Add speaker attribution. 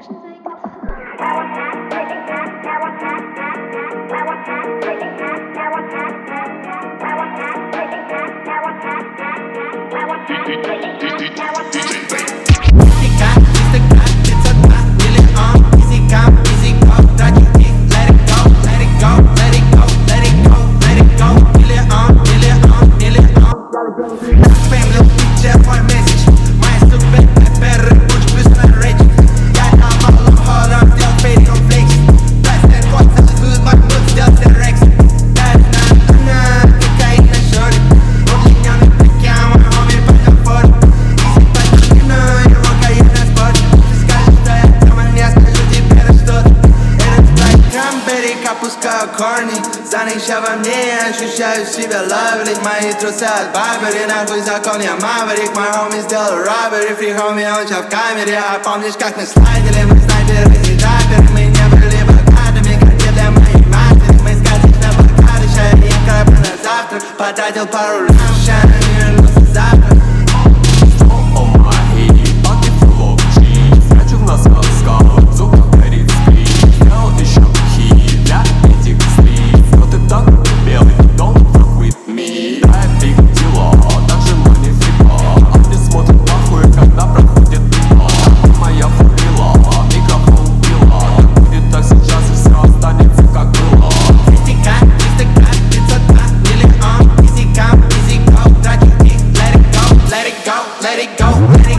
Speaker 1: Ощущава мне, ощущаю себя lovely. Мои трусы от Барбари, нахуй закон я Маврик. Мой хоми сделал robbery, фри хоми, он сейчас в камере. А помнишь, как мы слайдили, мы снайперы и даперы. Мы не были богатыми, как те для моей матери. Мы скатились на богатый, ща я ем крабы на завтрак. Потратил пару раз, ща не вернулся завтра.
Speaker 2: Скачу в носках, в зубах горит скрин. Сделал еще хит для этих стрит. Но ты так белый, don't fuck with me. Да, я биг дела, даже мой не фига. Они смотрят похуй, когда проходит дела. Моя фурила, микрофон пила. Так будет так сейчас и все останется как было.
Speaker 1: 200к, 500к, миллион. Easy come, easy go, трачу их, let it go, let it go, let it go, let it go.